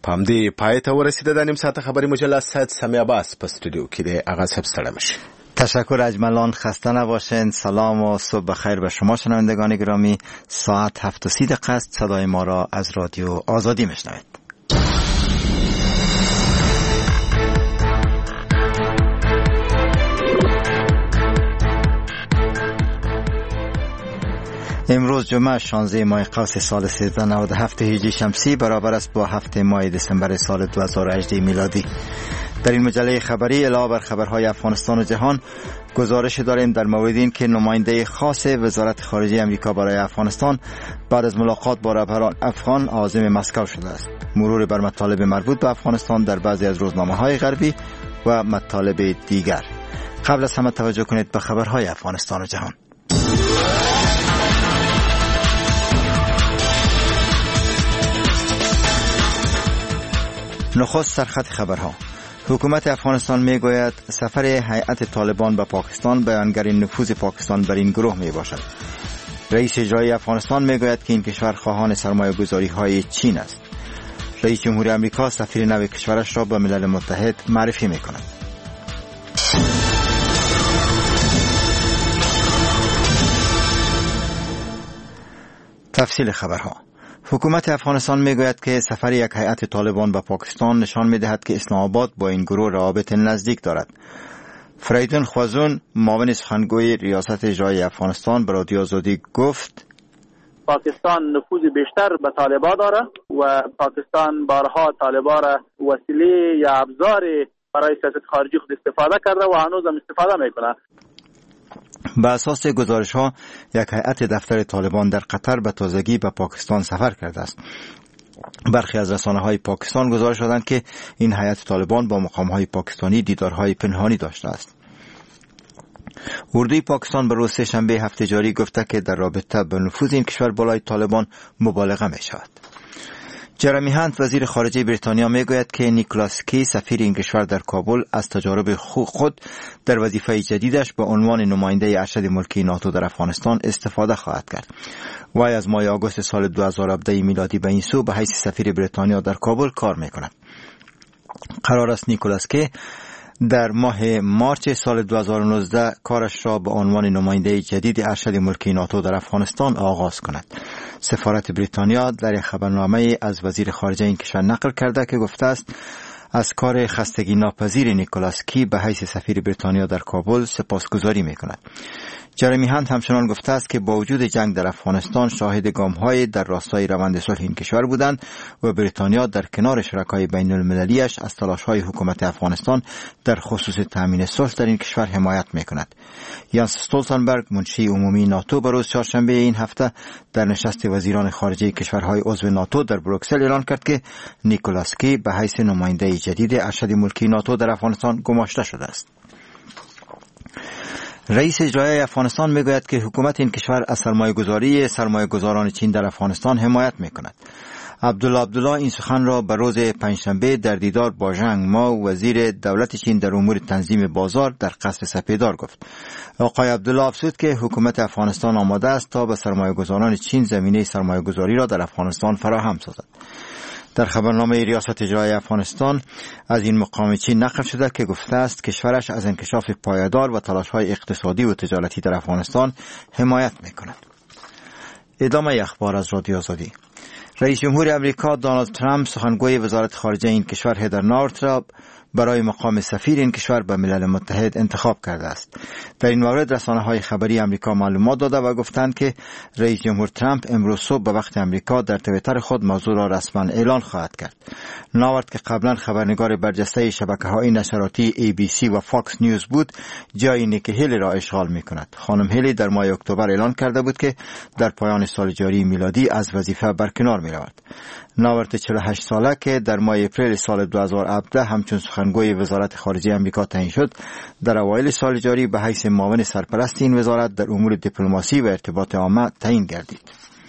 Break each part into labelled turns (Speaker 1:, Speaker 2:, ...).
Speaker 1: پامدی پای ته ورسیده د نیم ساعت خبری مجله سید سمی عباس په استودیو کې د آغاز صاحب سره مشه.
Speaker 2: تشکر اجملان، خسته نباشین. سلام و صبح بخیر به شما شنوندگان گرامی. ساعت 7:30 است. صدای ما را از رادیو آزادی میشنوید. امروز جمعه 16 ماه قوس سال 1397 هجری شمسی برابر است با 7 ماه دسامبر سال 2018 میلادی. در این مجله خبری علاوه بر خبرهای افغانستان و جهان گزارش داریم در مورد این که نماینده خاص وزارت خارجه امریکا برای افغانستان بعد از ملاقات با رهبران افغان عازم مسکو شده است. مرور بر مطالب مربوط به افغانستان در بعضی از روزنامه‌های غربی و مطالب دیگر. قبل از همه توجه کنید به خبرهای افغانستان و جهان. نخست سرخط خبرها. حکومت افغانستان میگوید سفر هیئت طالبان به پاکستان بیانگر نفوذ پاکستان بر این گروه می باشد. رئیس اجرایی افغانستان میگوید که این کشور خواهان سرمایه‌گذاری های چین است. رئیس جمهوری آمریکا سفیر نو کشورش را به ملل متحد معرفی می کند. تفصیل خبرها. حکومت افغانستان میگوید که سفر یک هیئت طالبان به پاکستان نشان میدهد که اسلام آباد با این گروه روابط نزدیک دارد. فریدون خوازون، معاون سخنگوی ریاست اجرایی افغانستان، به رادیو آزادی گفت
Speaker 3: پاکستان نفوذ بیشتر به طالبان داره و پاکستان بارها طالبان را وسیله یا ابزار برای سیاست خارجی خود استفاده کرده و هنوز هم استفاده میکنه.
Speaker 2: به اساس گزارش ها یک هیئت دفتر طالبان در قطر به تازگی به پاکستان سفر کرده است. برخی از رسانه های پاکستان گزارش دادند که این هیئت طالبان با مقام های پاکستانی دیدارهای پنهانی داشته است. اردوی پاکستان به روز سه‌شنبه هفته جاری گفته که در رابطه با نفوذ این کشور بالای طالبان مبالغه می شود. جرمی هانت وزیر خارجه بریتانیا میگوید که نیکولاس کی سفیر این کشور در کابل از تجارب خود در وظیفه جدیدش به عنوان نماینده ارشد ملکی ناتو در افغانستان استفاده خواهد کرد. وی از ماه آگوست سال 2017 میلادی به این سو به حیث سفیر بریتانیا در کابل کار میکند. قرار است نیکولاس کی در ماه مارچ سال 2019 کارش را به عنوان نماینده جدید ارشد ملکی ناتو در افغانستان آغاز کند. سفارت بریتانیا در یک خبرنامه از وزیر خارجه این کشور نقل کرده که گفته است از کار خستگی ناپذیر نیکولاس کی به حیث سفیر بریتانیا در کابل سپاسگزاری می‌کند. جرمی هانت همچنان گفته است که با وجود جنگ در افغانستان شاهد گام‌های در راستای روند صلح این کشور بودند و بریتانیا در کنار شرکای بین المللیش از تلاش‌های حکومت افغانستان در خصوص تامین صلح در این کشور حمایت می‌کند. یانس استولتنبرگ، منشی عمومی ناتو، به روز چهارشنبه این هفته در نشست وزیران خارجه کشورهای عضو ناتو در بروکسل اعلان کرد که نیکولاس کی به حیث نماینده جدید ارشد ملکی ناتو در افغانستان گماشته شده است. رئیس اجرایی افغانستان میگوید که حکومت این کشور از سرمایه‌گذاران چین در افغانستان حمایت میکند. عبدالله این سخن را به روز پنجشنبه در دیدار با ژنگ ما، وزیر دولت چین در امور تنظیم بازار، در قصر سپیدار گفت. آقای عبدالله افزود که حکومت افغانستان آماده است تا به سرمایه‌گذاران چین زمینه سرمایه‌گذاری را در افغانستان فراهم سازد. در خبرنامه ریاست اجرایی افغانستان از این مقام چین نقل شده که گفته است کشورش از انکشاف پایدار و تلاش‌های اقتصادی و تجارتی در افغانستان حمایت می‌کند. ادامه اخبار از رادیو آزادی. رئیس جمهور آمریکا دونالد ترامپ سخنگوی وزارت خارجه این کشور هدر نورت را برای مقام سفیر این کشور به ملل متحد انتخاب کرده است. در این مورد رسانه‌های خبری آمریکا معلومات داده و گفتند که رئیس جمهور ترامپ امروز صبح به وقت آمریکا در توییتر خود موضوع را رسما اعلان خواهد کرد. نورت که قبلا خبرنگار برجسته شبکه‌های نشراتی ABC و فاکس نیوز بود، جای نیکی هیلی را اشغال می‌کند. خانم هیلی در ماه اکتبر اعلان کرده بود که در پایان سال جاری میلادی از وظیفه برکنار می‌رود. نورت 48 ساله که در ماه اپریل سال 2017 همچون سخنگوی وزارت خارجه آمریکا تعیین شد، در اوایل سال جاری به حیث معاون سرپرست این وزارت در امور دیپلماسی و ارتباط عامه تعیین گردید.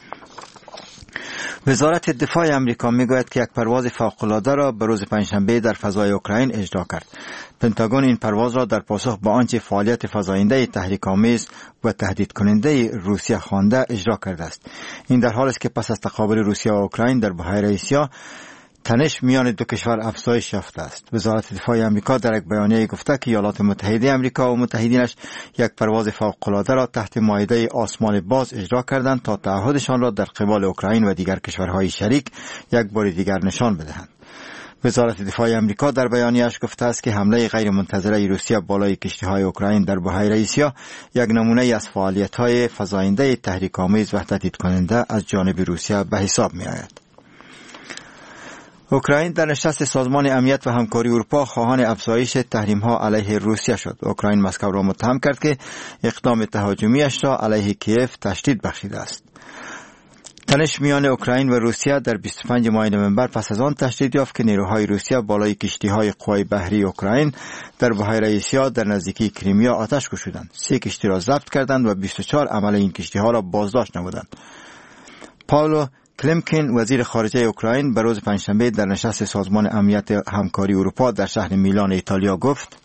Speaker 2: وزارت دفاع آمریکا میگوید که یک پرواز فوق‌العاده را به روز پنجشنبه در فضای اوکراین اجرا کرد. پنتاگون این پرواز را در پاسخ به آنچه فعالیت فزاینده تحریک‌آمیز و تهدید کننده روسیه خوانده اجرا کرده است. این در حالی است که پس از تقابل روسیه و اوکراین در بحیره آسیا تنش میان دو کشور افزایش یافته است. وزارت دفاع آمریکا در یک بیانیه گفته که ایالات متحده آمریکا و متحدینش یک پرواز فوق‌العاده را تحت مائده آسمان باز اجرا کردند تا تعهدشان را در قبال اوکراین و دیگر کشورهای شریک یک بار دیگر نشان بدهند. وزارت دفاع آمریکا در بیانیه‌اش گفته است که حمله غیرمنتظره روسیه بالای کشتی‌های اوکراین در بحیره آسیا یک نمونه از فعالیت‌های فزاینده تحریک‌آمیز و تهدید کننده از جانب روسیه به حساب می‌آید. اوکراین در نشست سازمان امنیت و همکاری اروپا خواهان افزایش تحریم‌ها علیه روسیه شد. اوکراین مسکو را متهم کرد که اقدام تهاجمی‌اش را علیه کیف تشدید بخشیده است. تنش میان اوکراین و روسیه در 25 ماه نوامبر پس از آن تشدید یافت که نیروهای روسیه بالای کشتی‌های قوای بحری اوکراین در بحیره آسیا در نزدیکی کریمیا آتش گشودند. 3 کشتی را ضبط کردند و 24 عمل این کشتی‌ها را بازداشت نمودند. پاولو کلمکین وزیر خارجه اوکراین به روز پنجشنبه در نشست سازمان امنیت همکاری اروپا در شهر میلان ایتالیا گفت: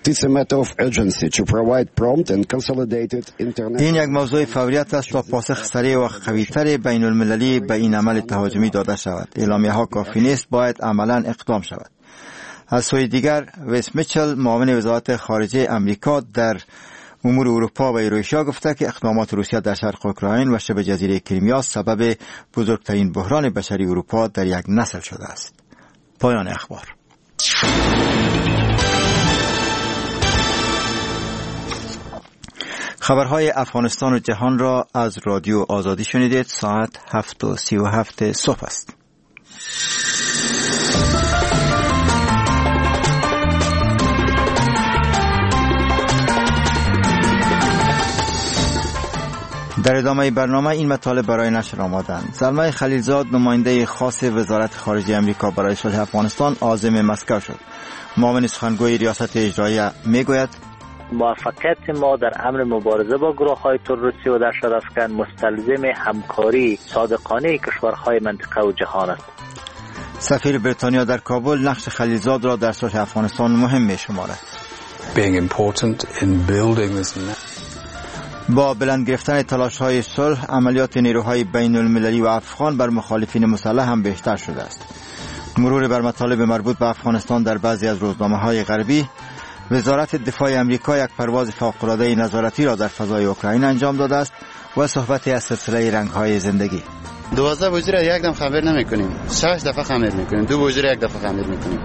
Speaker 2: این یک موضوع فوریت است تا پاسخ سریع و قوی‌تر بین المللی به این عمل تهاجمی داده شود. اعلامیه‌ها کافی نیست، باید عملاً اقدام شود. از سوی دیگر ویس میچل معاون وزارت خارجه آمریکا در امور اروپا و ایروشیا گفته که اقدامات روسیه در شرق اوکراین و شبه جزیره کریمیا سبب بزرگترین بحران بشری اروپا در یک نسل شده است. پایان اخبار. خبرهای افغانستان و جهان را از رادیو آزادی شنیدید. ساعت 7:37 صبح است. در ادامه برنامه این مطالب برای نشر آمدند. زلمه خلیلزاد نماینده خاص وزارت خارجه آمریکا برای صلح افغانستان عازم مسکو شد. معاون سخنگوی ریاست اجراییه میگوید
Speaker 4: موفقیت ما در امر مبارزه با گروه‌های تروریستی و دهشت‌افکن مستلزم همکاری صادقانه کشورهای منطقه و جهان است.
Speaker 2: سفیر بریتانیا در کابل نقش خلیلزاد را در صلح افغانستان مهم می‌شمارد. با بلند گرفتن تلاش‌های صلح، عملیات نیروهای بین المللی و افغان بر مخالفین مسلح هم بیشتر شده است. مرور بر مطالب مربوط به افغانستان در بعضی از روزنامه‌های غربی، وزارت دفاع آمریکا یک پرواز فوق‌العاده نظارتی را در فضای اوکراین انجام داده است و صحبتی از سلسله رنگ‌های زندگی.
Speaker 5: 12 بوجی را یک دم خمیر نمی‌کنیم، 6 دفعه خمیر می‌کنیم، 2 بوجی را یک دفعه خمیر می‌کنیم.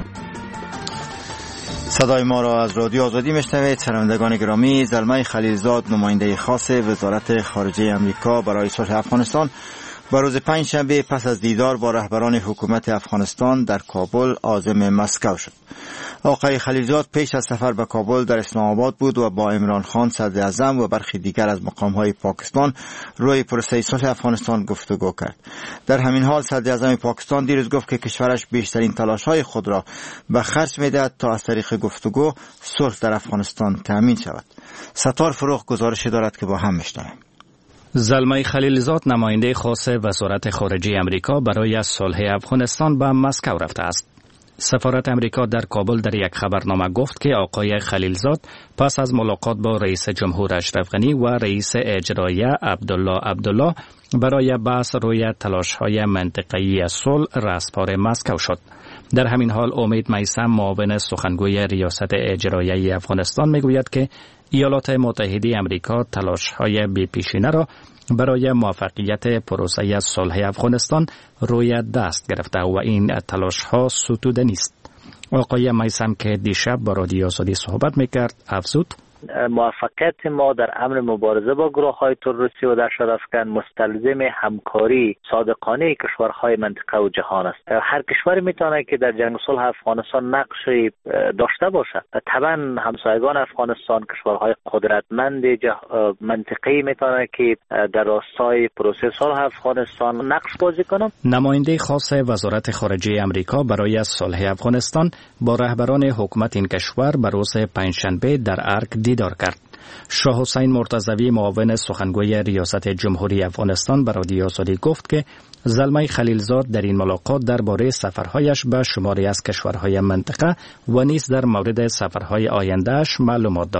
Speaker 2: صدای ما را از رادیو آزادی میشنوید. شنوندگان گرامی، زلمه خلیلزاد نماینده خاص وزارت خارجه آمریکا برای صلح افغانستان با روز پنجشنبه پس از دیدار با رهبران حکومت افغانستان در کابل عازم مسکو شد. آقای خلیلزاد پیش از سفر به کابل در اسلام آباد بود و با عمران خان صدر اعظم و برخی دیگر از مقام‌های پاکستان روی پروسه صلح افغانستان گفتگو کرد. در همین حال صدر اعظم پاکستان دیروز گفت که کشورش بیشترین تلاش‌های خود را به خرج می‌دهد تا از طریق گفتگو صلح در افغانستان تأمین شود. ستار فروغ گزارشی دارد که با هم می‌شنویم.
Speaker 6: زلمه خلیلزاد نماینده خاص وزارت خارجه آمریکا برای صلح افغانستان به مسکو رفته است. سفارت آمریکا در کابل در یک خبرنامه گفت که آقای خلیلزاد پس از ملاقات با رئیس جمهور اشرف غنی و رئیس اجراییه عبدالله برای بحث روی تلاش‌های منطقه‌ای صلح رسپار مسکو شد. در همین حال امید میثم معاون سخنگوی ریاست اجراییه افغانستان میگوید که ایالات متحده آمریکا تلاش‌های بی‌پیشینه را برای موفقیت پروسه صلح افغانستان روی دست گرفته و این تلاش‌ها ستوده نیست. آقای میثم که دیشب با رادیو آزادی صحبت میکرد افزود:
Speaker 4: موفقیت ما در امر مبارزه با گروه‌های تروریستی و دهشت‌افکن مستلزم همکاری صادقانه کشورهای منطقه و جهان است. هر کشوری میتونه که در جنگ صلح افغانستان نقشی داشته باشد. طبعا همسایگان افغانستان کشورهای قدرتمند منطقه‌ای میتونه که در راستای پروسه صلح افغانستان نقش بازی کنند.
Speaker 6: نماینده خاص وزارت خارجه آمریکا برای صلح افغانستان با رهبران حکومت این کشور به روز پنجشنبه در ارگ دیدار کرد. شاه حسین مرتضوی معاون سخنگوی ریاست جمهوری افغانستان به رادیو آزادی گفت که زلمه خلیلزاد در این ملاقات درباره سفرهایش به شماری از کشورهای منطقه و نیز در مورد سفرهای آیندهش معلومات داد.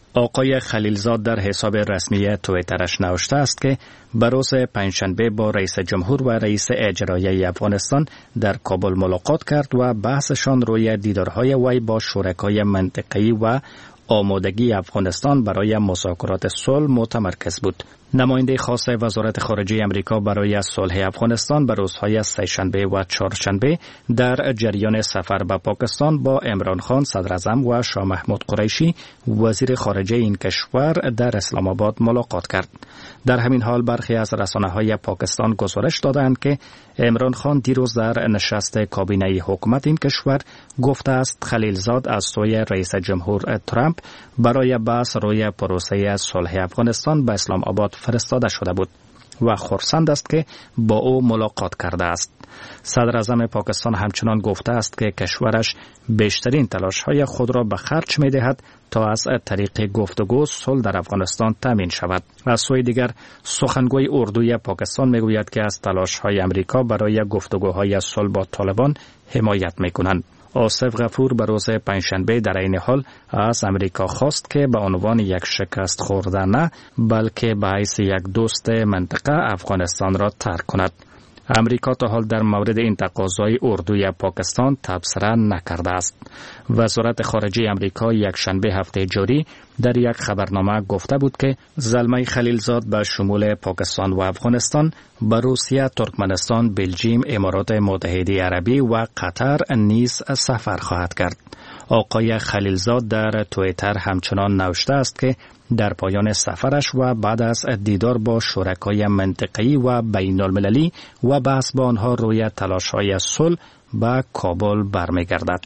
Speaker 6: آقای خلیلزاد در حساب رسمی توییترش نوشته است که بروز پنجشنبه با رئیس جمهور و رئیس اجرایی افغانستان در کابل ملاقات کرد و بحثشان روی دیدارهای وی با شرکای منطقه‌ای و آمادگی افغانستان برای مذاکرات صلح متمرکز بود. نماینده خاص وزارت خارجه امریکا برای صلح افغانستان به روزهای سه‌شنبه و چهارشنبه در جریان سفر به پاکستان با عمران خان صدر اعظم و شاه محمود قریشی وزیر خارجه این کشور در اسلام آباد ملاقات کرد. در همین حال برخی از رسانه‌های پاکستان گزارش دادند که عمران خان دیروز در نشست کابینه حکومت این کشور گفته است خلیلزاد از سوی رئیس جمهور ترامپ برای بحث روی پروسه صلح افغانستان به اسلام آباد فرستاده شده بود و خرسند است که با او ملاقات کرده است. صدر اعظم پاکستان همچنان گفته است که کشورش بیشترین تلاش‌های خود را به خرج می‌دهد تا از طریق گفتگو صلح در افغانستان تامین شود. از سوی دیگر سخنگوی اردوی پاکستان میگوید که از تلاش‌های امریکا برای گفتگوهای صلح با طالبان حمایت می‌کنند. آصف غفور به روز پنجشنبه در این حال از امریکا خواست که به عنوان یک شکست خورده نه بلکه به حیث یک دوست منطقه افغانستان را ترک کند. امریکا تا حال در مورد این تقاضای اردوی پاکستان تبصره نکرده است. وزارت خارجه امریکا یک شنبه هفته جاری در یک خبرنامه گفته بود که زلمه خلیلزاد به شمول پاکستان و افغانستان به روسیه، ترکمنستان، بلژیم، امارات متحده عربی و قطر نیز سفر خواهد کرد. آقای خلیلزاد در توییتر همچنان نوشته است که در پایان سفرش و بعد از دیدار با شرکای منطقه‌ای و بین المللی و بحث با آنها روی تلاش‌های صلح به کابل برمیگردد.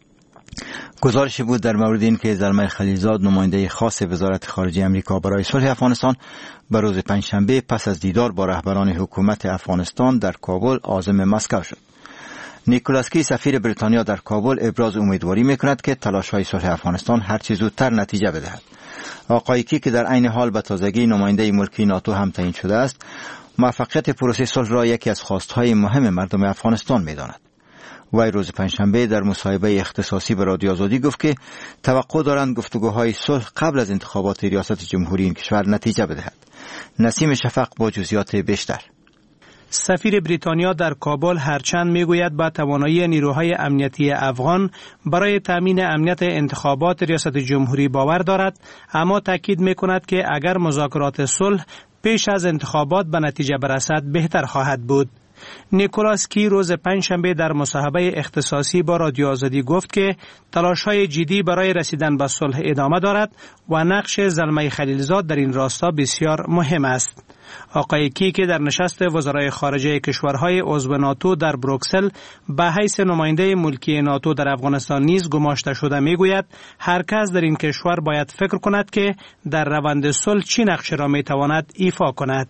Speaker 2: گزارشی بود در مورد این که زلمه خلیلزاد نماینده خاص وزارت خارجه امریکا برای صلح افغانستان به روز پنجشنبه پس از دیدار با رهبران حکومت افغانستان در کابل عازم مسکو شد. نیکولاس کی سفیر بریتانیا در کابل ابراز امیدواری می‌کند که تلاش‌های صلح افغانستان هر چه زودتر نتیجه بدهد. آقای کی که در عین حال به تازگی نماینده ملکی ناتو هم تعیین شده است، موفقیت پروسه صلح را یکی از خواست‌های مهم مردم افغانستان می‌داند. وی روز پنجشنبه در مصاحبه اختصاصی به رادیو آزادی گفت که توقع دارند گفتگوهای صلح قبل از انتخابات ریاست جمهوری این کشور نتیجه بدهد. نسیم شفق با جزئیات بیشتر.
Speaker 7: سفیر بریتانیا در کابل هرچند میگوید با توانایی نیروهای امنیتی افغان برای تامین امنیت انتخابات ریاست جمهوری باور دارد، اما تاکید میکند که اگر مذاکرات صلح پیش از انتخابات به نتیجه برسد بهتر خواهد بود. نیکولاس کی روز پنجشنبه در مصاحبه اختصاصی با رادیو آزادی گفت که تلاش‌های جدی برای رسیدن به صلح ادامه دارد و نقش زلمه خلیلزاد در این راستا بسیار مهم است. آقای کی که در نشست وزرای خارجه کشورهای عضو ناتو در بروکسل به حیث نماینده ملکی ناتو در افغانستان نیز گماشته شده میگوید هر کس در این کشور باید فکر کند که در روند صلح چه نقش را میتواند ایفا کند.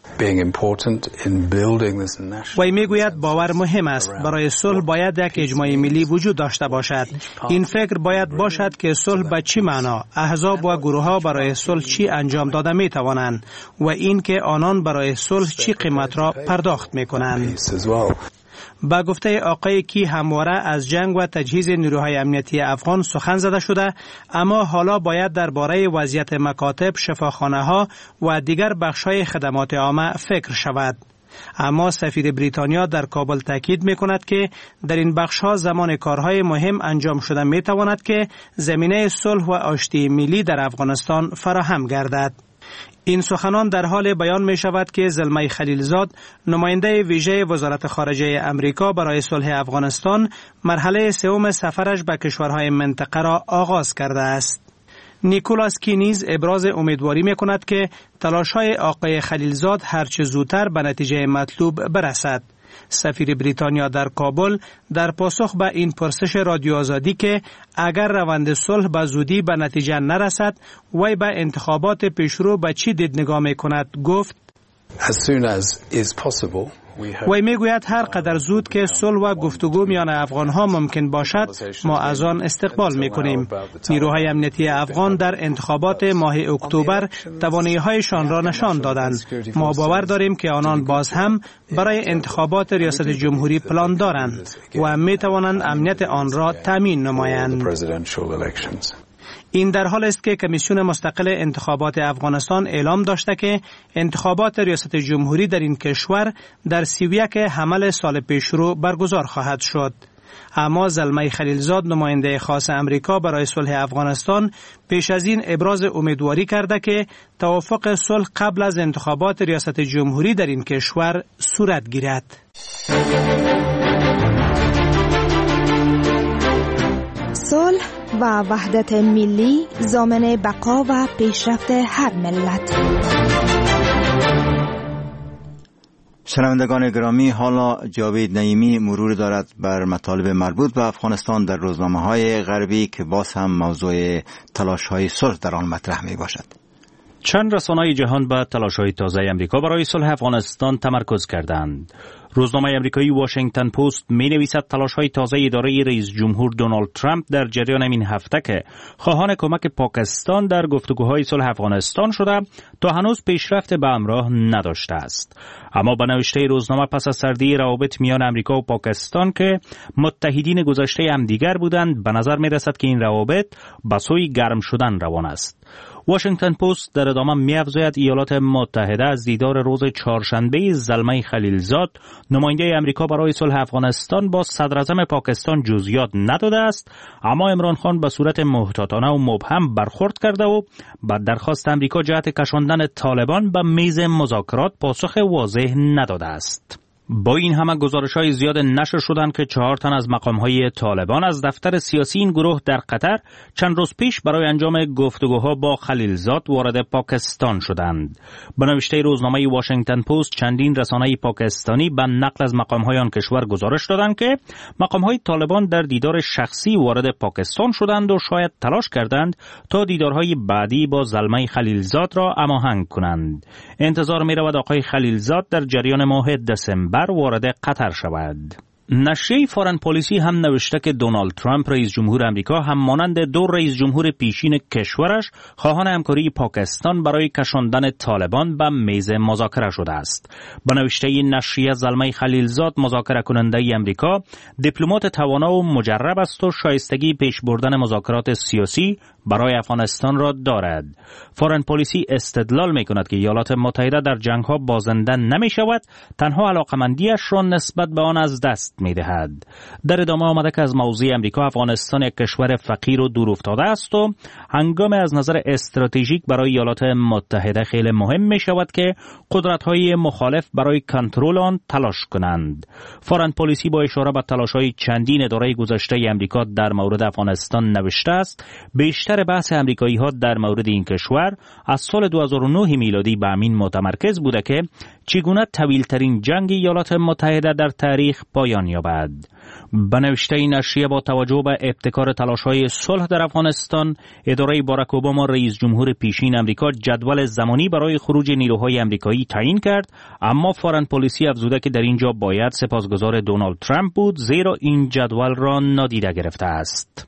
Speaker 7: وی میگوید باور مهم است. برای صلح باید یک اجماع ملی وجود داشته باشد. این فکر باید باشد که صلح به چی معنا، احزاب و گروه ها برای صلح چی انجام داده می توانند و این که آنان برای صلح چی قیمت را پرداخت می کنند. با گفته آقای کی همواره از جنگ و تجهیز نیروهای امنیتی افغان سخن زده شده، اما حالا باید درباره وضعیت مکاتب، شفاخانه‌ها و دیگر بخش‌های خدمات عامه فکر شود. اما سفیر بریتانیا در کابل تاکید می‌کند که در این بخش‌ها زمان کارهای مهم انجام شده می‌تواند که زمینه صلح و آشتی ملی در افغانستان فراهم گردد. این سخنان در حال بیان می شود که زلمه خلیلزاد نماینده ویژه وزارت خارجه امریکا برای صلح افغانستان مرحله سوم سفرش به کشورهای منطقه را آغاز کرده است. نیکولاس کی نیز ابراز امیدواری می کند که تلاش‌های آقای خلیلزاد هرچه زودتر به نتیجه مطلوب برسد. سفیر بریتانیا در کابل در پاسخ به این پرسش رادیو آزادی که اگر روند صلح به زودی به نتیجه نرسد وی به انتخابات پیشرو به چی دید نگاه می کند گفت وی میگوید هر قدر زود که صلح و گفتگو میان افغانها ممکن باشد ما از آن استقبال میکنیم. نیروهای امنیتی افغان در انتخابات ماه اکتبر توانایی‌هایشان را نشان دادند. ما باور داریم که آنان باز هم برای انتخابات ریاست جمهوری پلان دارند و میتوانند امنیت آن را تامین نمایند. این در حال است که کمیسیون مستقل انتخابات افغانستان اعلام داشته که انتخابات ریاست جمهوری در این کشور در 31 حمل سال پیشرو برگزار خواهد شد. اما زلمه خلیلزاد نماینده خاص امریکا برای صلح افغانستان پیش از این ابراز امیدواری کرده که توافق صلح قبل از انتخابات ریاست جمهوری در این کشور صورت گیرد.
Speaker 8: صلح و وحدت ملی ضامن بقا و پیشرفت هر ملت.
Speaker 2: شنوندگان گرامی، حالا جاوید نعیمی مرور دارد بر مطالب مربوط به افغانستان در روزنامه‌های غربی که باز هم موضوع تلاش‌های صلح در آن مطرح می باشد.
Speaker 6: چند رسانه‌ی جهان به تلاش‌های تازه امریکا برای صلح افغانستان تمرکز کردند. روزنامه امریکایی واشنگتن پست می‌نویسد تلاش‌های تازه اداره رئیس جمهور دونالد ترامپ در جریان این هفته که خواهان کمک پاکستان در گفتگوهای صلح افغانستان شده تا هنوز پیشرفت به همراه نداشته است. اما به نوشته روزنامه پس از سردی روابط میان امریکا و پاکستان که متحدین گذشته همدیگر بودند، به نظر می‌رسد که این روابط به سوی گرم شدن روان است. واشنگتن پست در ادامه می‌افزاید ایالات متحده از دیدار روز چهارشنبه زلمه خلیلزاد نماینده امریکا برای صلح افغانستان با صدراعظم پاکستان جزئیات نداده است، اما عمران خان به صورت محتاطانه و مبهم برخورد کرده و به درخواست امریکا جهت کشاندن طالبان به میز مذاکرات پاسخ واضح نداده است. با این همه گزارش‌های زیاد نشر شدند که 4 تن از مقام‌های طالبان از دفتر سیاسی این گروه در قطر چند روز پیش برای انجام گفتگوها با خلیلزاد وارد پاکستان شدند. به نوشته روزنامه واشنگتن پست چندین رسانه پاکستانی به نقل از مقام‌های آن کشور گزارش دادند که مقام‌های طالبان در دیدار شخصی وارد پاکستان شدند و شاید تلاش کردند تا دیدارهای بعدی با زلمه خلیلزاد را هماهنگ کنند. انتظار می‌رود آقای خلیلزاد در جریان ماه دسامبر وارد قطر شود. نشریه فارن پالیسی هم نوشته که دونالد ترامپ رئیس جمهور امریکا هم مانند 2 رئیس جمهور پیشین کشورش خواهان همکاری پاکستان برای کشاندن طالبان به میز مذاکره شده است. به نوشته این نشریه زلمه خلیلزاد مذاکره کننده امریکا دیپلمات توانا و مجرب است و شایستگی پیش بردن مذاکرات سیاسی برای افغانستان را دارد. فارن پالیسی استدلال می کند که ایالات متحده در جنگ ها بازنده نمی شود، تنها علاقمندیش را نسبت به آن از دست می دهد. در ادامه آمده که از موضوع امریکا افغانستان یک کشور فقیر و دور افتاده است و هنگام از نظر استراتژیک برای ایالات متحده خیلی مهم می شود که قدرت های مخالف برای کنترل آن تلاش کنند. فارن پالیسی با اشاره به تلاش های چندین اداره گذشته امریکا در مورد افغانستان نوشته است بیشتر بحث امریکایی ها در مورد این کشور از سال 2009 میلادی به همین متمرکز بوده که چگونه طویل ترین جنگ ایالات متحده در تاریخ پایان یابد. به نوشته این نشریه با توجه به ابتکار تلاش‌های صلح در افغانستان، اداره باراک اوباما رئیس جمهور پیشین امریکا جدول زمانی برای خروج نیروهای امریکایی تعیین کرد، اما فارن پالیسی افزوده که در اینجا باید سپاسگزار دونالد ترامپ بود زیرا این جدول را نادیده گرفته است.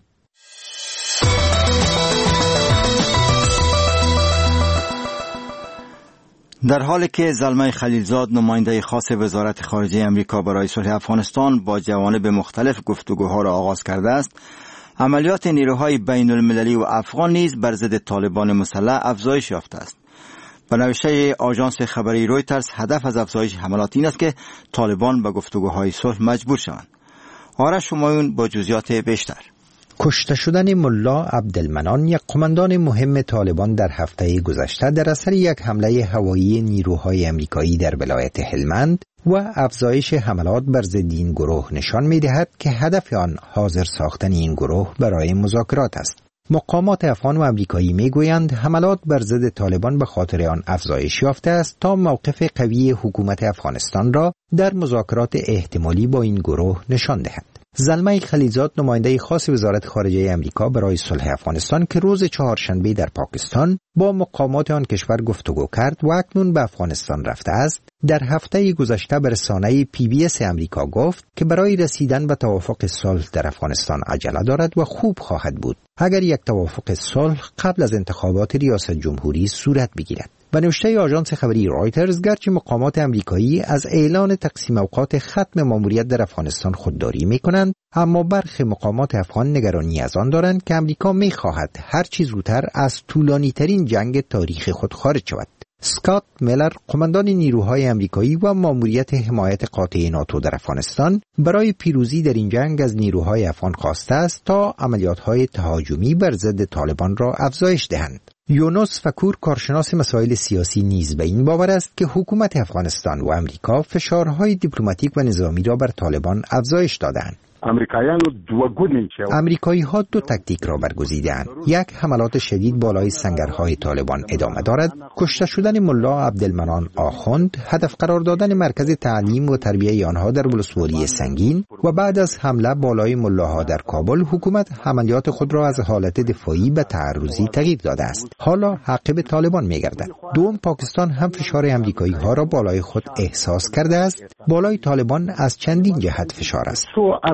Speaker 2: در حالی که زلمه خلیلزاد نماینده خاص وزارت خارجه امریکا برای صلح افغانستان با جوانب مختلف گفتگوها را آغاز کرده است، عملیات نیروهای بین المللی و افغان نیز بر ضد طالبان مسلح افزایش یافته است. به نوشته آژانس خبری رویترز، هدف از افزایش حملات این است که طالبان به گفتگوهای صلح مجبور شوند. آرش همایون با جزئیات بیشتر.
Speaker 9: کشته شدن ملا عبدالمنان، یک قماندان مهم طالبان در هفته گذشته در اثر یک حمله هوایی نیروهای امریکایی در ولایت هلمند و افزایش حملات بر ضد این گروه نشان می‌دهد که هدف آن حاضر ساختن این گروه برای مذاکرات است. مقامات افغان و امریکایی میگویند حملات بر ضد طالبان به خاطر آن افزایش یافته است تا موقف قوی حکومت افغانستان را در مذاکرات احتمالی با این گروه نشان دهد. زلمه خلیلزاد نماینده خاص وزارت خارجه امریکا برای صلح افغانستان که روز چهارشنبه در پاکستان با مقامات آن کشور گفتگو کرد و اکنون به افغانستان رفته است، در هفته گذشته به رسانه PBS امریکا گفت که برای رسیدن به توافق صلح در افغانستان عجله دارد و خوب خواهد بود اگر یک توافق صلح قبل از انتخابات ریاست جمهوری صورت بگیرد. به نوشته آژانس خبری رایترز، گرچه مقامات امریکایی از اعلان تقسیم اوقات ختم ماموریت در افغانستان خودداری می‌کنند، اما برخی مقامات افغان نگرانی از آن دارند که امریکا می‌خواهد هر چه زودتر از طولانی‌ترین جنگ تاریخ خود خارج شود. اسکات میلر، قماندان نیروهای امریکایی و ماموریت حمایت قاطع ناتو در افغانستان، برای پیروزی در این جنگ از نیروهای افغان خواسته است تا عملیات‌های تهاجمی بر ضد طالبان را افزایش دهند. یونس فکور، کارشناس مسائل سیاسی، نیز به این باور است که حکومت افغانستان و امریکا فشارهای دیپلماتیک و نظامی را بر طالبان افزایش دادند. امریکایی ها دو تاکتیک را برگزیدند. یک، حملات شدید بالای سنگرهای طالبان ادامه دارد، کشته شدن ملا عبدالمنان آخوند، هدف قرار دادن مرکز تعلیم و تربیه آنها در ولسوالی سنگین و بعد از حمله بالای ملاها در کابل، حکومت عملیات خود را از حالت دفاعی به تعرضی تغییر داده است. حالا عقب طالبان می‌گردد. دوم، پاکستان هم فشار امریکایی ها را بالای خود احساس کرده است. بالای طالبان از چندین جهت فشار است.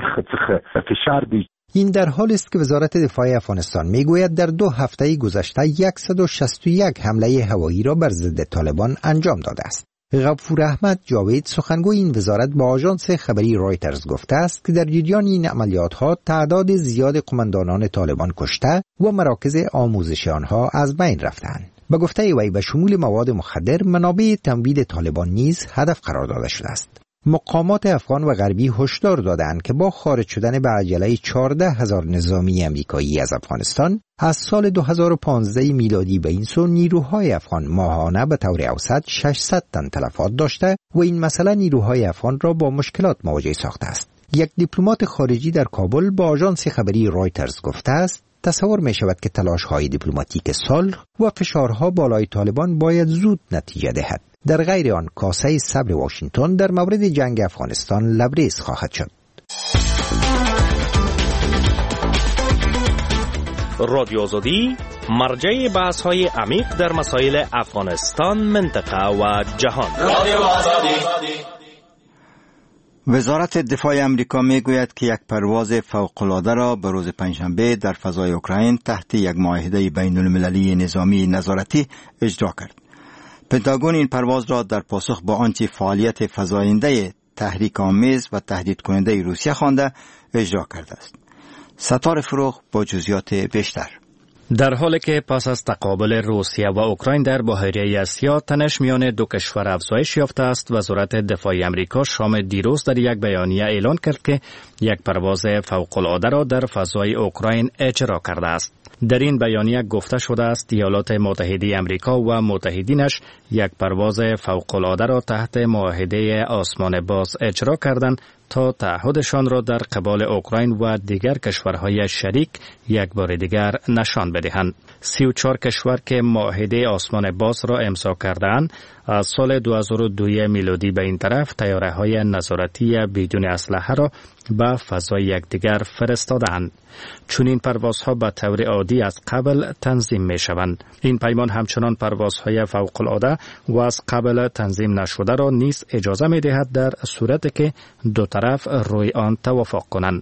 Speaker 9: این در حالی است که وزارت دفاع افغانستان میگوید در 2 هفته گذشته 161 حمله هوایی را بر ضد طالبان انجام داده است. غفور احمد جاوید، سخنگوی این وزارت، با آژانس خبری رایترز گفته است که در جریان این عملیات‌ها تعداد زیاد قماندانان طالبان کشته و مراکز آموزش آنها از بین رفتند. به گفته وی به شمول مواد مخدر، منابع تمویل طالبان نیز هدف قرار داده شده است. مقامات افغان و غربی هشدار دادند که با خارج شدن به عجله 14,000 نظامی امریکایی از افغانستان از سال 2015 میلادی به این سو، نیروهای افغان ماهانه به طور اوسط 600 تن تلفات داشته و این مسئله نیروهای افغان را با مشکلات مواجه ساخته است. یک دیپلمات خارجی در کابل با آژانس خبری رایترز گفته است تصور می شود که تلاش‌های دیپلماتیک صلح و فشارها بالای طالبان باید زود نتیجه دهد. در غیر آن کاسه صبر واشنگتن در مورد جنگ افغانستان لبریز خواهد شد.
Speaker 10: رادیو آزادی، مرجع بحث‌های عمیق در مسائل افغانستان، منطقه و جهان. رادیو آزادی.
Speaker 2: وزارت دفاع امریکا میگوید که یک پرواز فوق‌العاده را به روز پنجشنبه در فضای اوکراین تحت یک معاهده بین‌المللی نظامی نظارتی اجرا کرد. پنتاگون این پرواز را در پاسخ به آنچه فعالیت فزاینده تحریک آمیز و تهدید کننده روسیه خوانده اجرا کرده است. ستار فروغ با جزئیات بیشتر.
Speaker 6: در حالی که پس از تقابل روسیه و اوکراین در بحیره آسیا تنش میان دو کشور افزایش یافته است، وزارت دفاع امریکا شام دیروز در یک بیانیه اعلان کرد که یک پرواز فوق‌العاده را در فضای اوکراین اجرا کرده است. در این بیانیه گفته شده است ایالات متحده امریکا و متحدینش یک پرواز فوق‌العاده را تحت معاهده آسمان باز اجرا کردند تا تعهدشان را در قبال اوکراین و دیگر کشورهای شریک یک بار دیگر نشان بدهند. 34 کشور که معاهده آسمان باز را امضا کردند از سال 2002 میلادی به این طرف طیاره‌های نظارتی بدون اسلحه را به فضای یکدیگر فرستادند. چون این پروازها به طور عادی از قبل تنظیم می شوند. این پیمان همچنان پروازهای فوق‌العاده و از قبل تنظیم نشده را نیز اجازه می دهد در صورتی که دو طرف روی آن توافق کنند.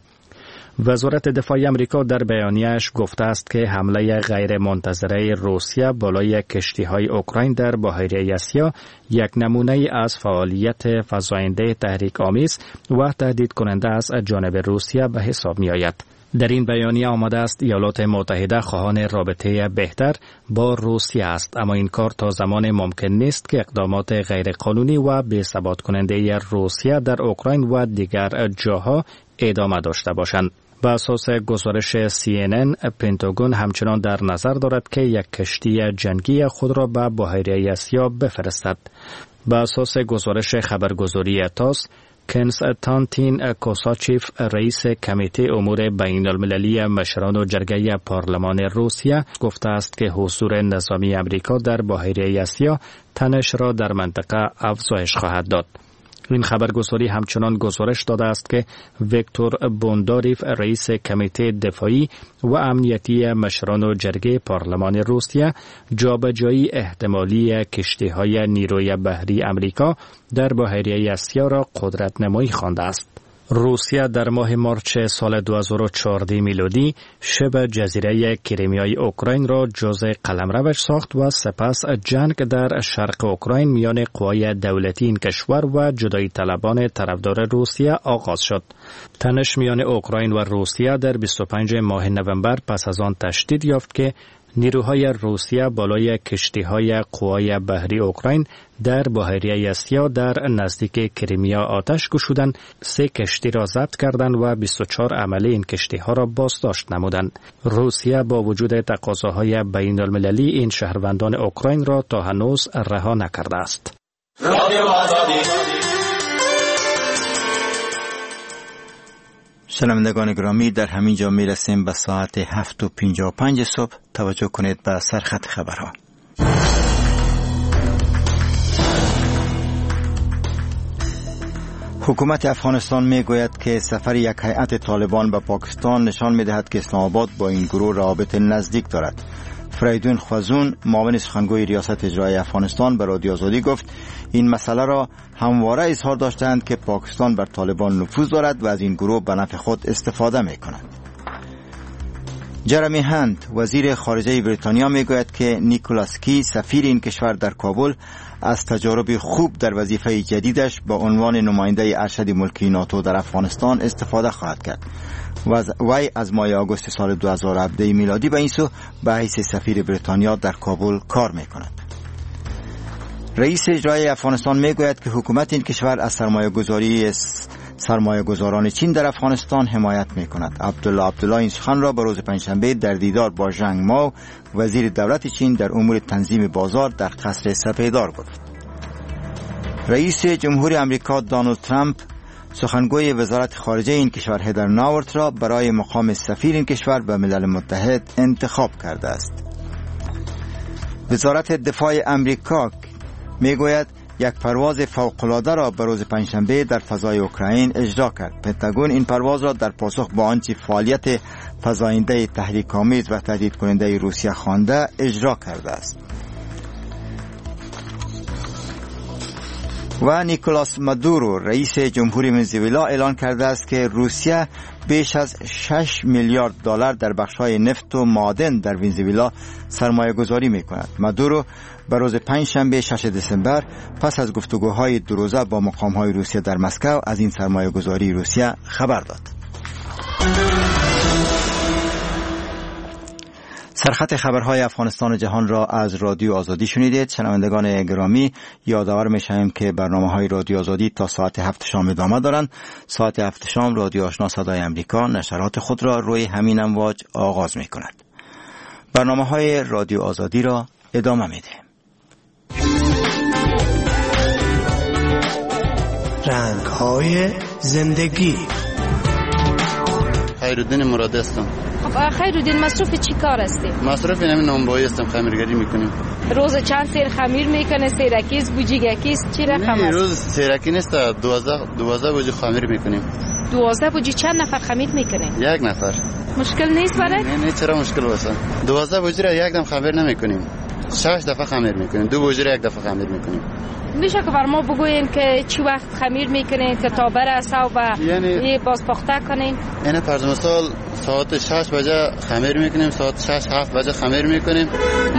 Speaker 6: وزارت دفاع امریکا در بیانیه‌اش گفته است که حمله غیر منتظره روسیه بالای کشتی‌های اوکراین در بحیره آسیا یک نمونه از فعالیت فزاینده تحریک آمیز و تهدید کننده از جانب روسیه به حساب می‌آید. در این بیانیه آمده است ایالات متحده خواهان رابطه بهتر با روسیه است، اما این کار تا زمان ممکن نیست که اقدامات غیرقانونی و بی‌ثبات کننده روسیه در اوکراین و دیگر جاها ادامه داشته باشند. به اساس گزارش CNN، پنتاگون همچنان در نظر دارد که یک کشتی جنگی خود را به بحیره آسیا بفرستد. به اساس گزارش خبرگزاری تاس، کنستانتین کوساچیف، رئیس کمیته امور بین المللی مشران و جرگه پارلمان روسیه، گفته است که حضور نظامی امریکا در بحیره آسیا تنش را در منطقه افزایش خواهد داد. این خبرگزاری همچنان گزارش داده است که ویکتور بونداریف، رئیس کمیته دفاعی و امنیتی مشران و جرگه پارلمان روسیه، جابجایی احتمالی کشتی‌های نیروی بحری امریکا در بحیره آسیا را قدرت نمایی خوانده است. روسیه در ماه مارچ سال 2014 میلادی شبه جزیره کریمیای اوکراین را جزء قلمروش ساخت و سپس جنگ در شرق اوکراین میان قوای دولتی این کشور و جدایی طلبان طرفدار روسیه آغاز شد. تنش میان اوکراین و روسیه در 25 ماه نوامبر پس از آن تشدید یافت که نیروهای روسیه بالای کشتی‌های قوای بحری اوکراین در بحیره اسیا در نزدیک کریمیا آتش گشودند، 3 کشتی را ضبط کردند و 24 عمله این کشتی‌ها را بازداشت نمودند. روسیه با وجود تقاضاهای بین‌المللی این شهروندان اوکراین را تا هنوز رها نکرده است.
Speaker 2: شنوندگان گرامی، در همین جا می رسیم به ساعت 7:55 صبح. توجه کنید به سرخط خبرها. حکومت افغانستان می گوید که سفر یک هیئت طالبان به پاکستان نشان می دهد که اسلام آباد با این گروه روابط نزدیک دارد. فریدون خوازون، معاون سخنگوی ریاست اجرایی افغانستان، به رادیو آزادی گفت این مسئله را همواره اظهار داشتند که پاکستان بر طالبان نفوذ دارد و از این گروه به نفع خود استفاده می کند. جرمی هند، وزیر خارجه بریتانیا، می گوید که نیکولاس کی، سفیر این کشور در کابل، از تجارب خوب در وظیفه جدیدش با عنوان نماینده ارشد ملکی ناتو در افغانستان استفاده خواهد کرد. وی از ماه آگوست سال 2017 میلادی به این سو به حیث سفیر بریتانیا در کابل کار می کند. رئیس اجرایی افغانستان می گوید که حکومت این کشور از سرمایه‌گذاران چین در افغانستان حمایت می کند. عبدالله این سخن را به روز پنجشنبه در دیدار با ژنگ ماو، وزیر دولت چین در امور تنظیم بازار، در قصر سپیدار گفت. رئیس جمهوری آمریکا دونالد ترامپ سخنگوی وزارت خارجه این کشور هدر ناورت را برای مقام سفیر این کشور به ملل متحد انتخاب کرده است. وزارت دفاع آمریکا میگوید یک پرواز فوق‌العاده را به روز پنجشنبه در فضای اوکراین اجرا کرد. پنتاگون این پرواز را در پاسخ به آنچه فعالیت فزاینده تحریک‌آمیز و تهدید کننده روسیه خوانده اجرا کرده است. و نیکولاس مادورو، رئیس جمهوری ونزوئلا، اعلان کرده است که روسیه بیش از 6 میلیارد دلار در بخش‌های نفت و معادن در ونزوئلا سرمایه‌گذاری می‌کند. مادورو به روز پنجشنبه 6 دسامبر پس از گفتگوهای 2 روزه با مقام‌های روسیه در مسکو از این سرمایه‌گذاری روسیه خبر داد. سرخط خبرهای افغانستان و جهان را از رادیو آزادی شنیدید. شنوندگان گرامی، یادآور می‌شویم که برنامه‌های رادیو آزادی تا ساعت 7 شام ادامه دارند. ساعت 7 شام رادیو آشنا صدای امریکا نشرات خود را روی همین امواج آغاز می‌کند. برنامه‌های رادیو آزادی را ادامه می‌دهیم.
Speaker 11: رنگ‌های زندگی.
Speaker 5: خیرالدین مرادی هستم.
Speaker 12: خب خیرالدین، مصروف چی کار هستی؟
Speaker 5: مصروف اینم نانبایی هستم، خمیرگری میکنیم.
Speaker 12: روز چند سیر خمیر میکنه؟ سیرکیست، بوجیگکیست، چی رقم است؟
Speaker 5: روز سیرکی نیست، 12 بوجی خمیر میکنیم.
Speaker 12: 12 بوجی چند نفر خمیر میکنیم؟
Speaker 5: 1 نفر.
Speaker 12: مشکل نیست برات؟
Speaker 5: نه چرا مشکل باشه؟ 12 بوجی را یک دم خمیر نمیکنیم. 6 دفعه خمیر میکنیم. 2 بوجی را 1 دفعه خمیر میکنیم.
Speaker 12: میشه که بر ما بگوین که چی وقت خمیر میکنین که تا بره صبح یعنی بازپخته کنین؟
Speaker 5: یعنی فرض مثال ساعت 6 بجه خمیر میکنیم، ساعت 6-7 بجه خمیر میکنیم.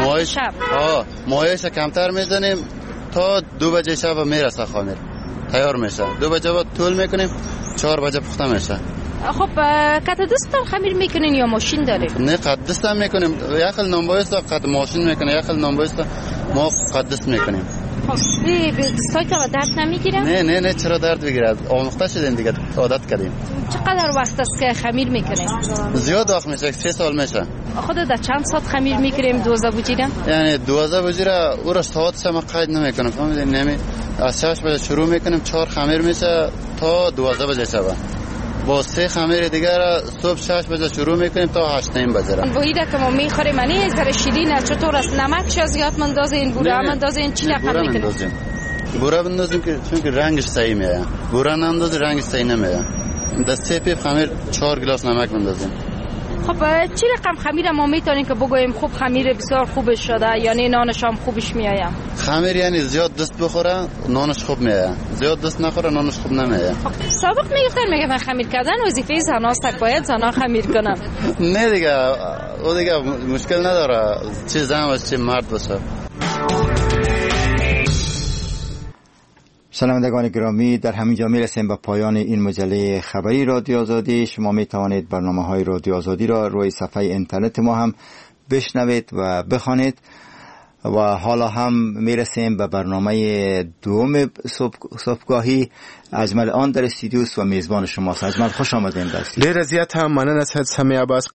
Speaker 5: مایش کمتر میزنیم تا 2 بجه شب میرسه خمیر تیار میشه. 2 بجه بعد طول میکنیم، 4 بجه پخته میشه.
Speaker 12: خب قطع دستم خمیر میکنین یا ماشین داریم؟
Speaker 5: نه قطع دستم میکنیم. یک خل نانبایست قطع ماشین میکنه، یک خل نانبایست ما قطع دست میکنیم.
Speaker 12: دستای که درد نمیگیره؟
Speaker 5: نه چرا درد بگیره؟ آموخته شدیم دیگه، عادت کردیم.
Speaker 12: چقدر وقت است که خمیر میکنیم؟
Speaker 5: زیاد وقت میشه، 3 سال میشه.
Speaker 12: خودت در چند ساعت خمیر میکنیم 12 بوجی را؟
Speaker 5: یعنی 12 بوجی را او را ساعتش ما قید نمیکنیم، فهمیدین؟ نمی از 6 بجه شروع میکنیم، 4 خمیر میشه تا 12 بجه شب. با 3 خمیر دیگر صبح 6 بجه شروع میکنیم تا 8 بجه را.
Speaker 12: بویده که ما میخوریم منی از در شیرین چطور است؟ نمکش زیاد مندازین، بوره هم مندازین، چی رقم میکنیم؟
Speaker 5: بوره بندازیم که چون که رنگش صحیح میاد. بوره نندازیم رنگش صحیح نمیاد. دسته پیپ خمیر 4 گلاس نمک بندازیم.
Speaker 12: خب چی رقم خمیر ما میتونیم که بگوییم خوب خمیر بسیار خوبش شده یعنی نانش هم خوبش میآید؟
Speaker 5: خمیر یعنی زیاد دست بخوره نانش خوب میآید، زیاد دست نخوره نانش خوب نمیآید.
Speaker 12: سابق میگفتن میگن خمیر کردن وظیفه زناست، باید زنا خمیر کنن.
Speaker 5: نه دیگه او دیگه مشکل نداره چه زن و چه مرد باشه.
Speaker 2: شنوندگان گرامی، در همین جا میرسیم به پایان این مجله خبری رادیو آزادی. شما می توانید برنامه‌های رادیو آزادی را روی صفحه اینترنت ما هم بشنوید و بخوانید. و حالا هم میرسیم به برنامه دوم صبحگاهی. اجمل آن در استودیو و میزبان شماست. اجمل خوش آمدین در استودیو.
Speaker 1: ډیر زیات مننه سید سمیع عباس.